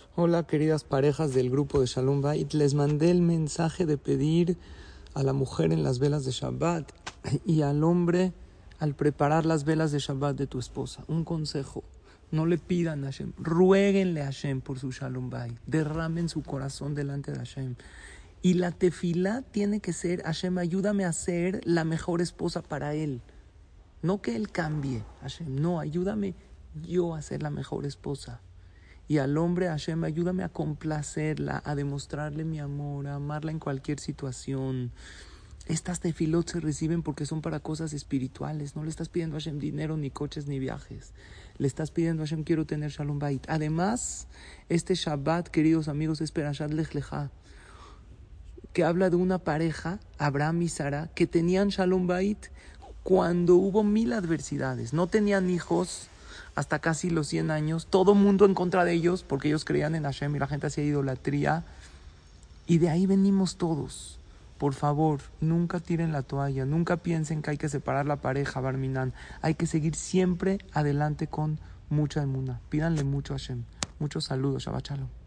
Hola, queridas parejas del grupo de Shalom Bait. Les mandé el mensaje de pedir a la mujer en las velas de Shabbat y al hombre al preparar las velas de Shabbat de tu esposa. Un consejo: no le pidan a Hashem, ruéguenle a Hashem por su Shalom Bait, derramen su corazón delante de Hashem. Y la tefilá tiene que ser: Hashem, ayúdame a ser la mejor esposa para él. No que él cambie, Hashem, no, ayúdame yo a ser la mejor esposa. Y al hombre, Hashem, ayúdame a complacerla, a demostrarle mi amor, a amarla en cualquier situación. Estas tefilot se reciben porque son para cosas espirituales. No le estás pidiendo a Hashem dinero, ni coches, ni viajes. Le estás pidiendo a Hashem: quiero tener Shalom Bait. Además, este Shabbat, queridos amigos, es Perashat Lech Lecha, que habla de una pareja, Abraham y Sara, que tenían Shalom Bait cuando hubo 1000 adversidades. No tenían hijos hasta casi los 100 años. Todo mundo en contra de ellos porque ellos creían en Hashem y la gente hacía idolatría. Y de ahí venimos todos. Por favor, nunca tiren la toalla. Nunca piensen que hay que separar la pareja, Barminan. Hay que seguir siempre adelante con mucha emuna. Pídanle mucho a Hashem. Muchos saludos. Shabbat Shalom.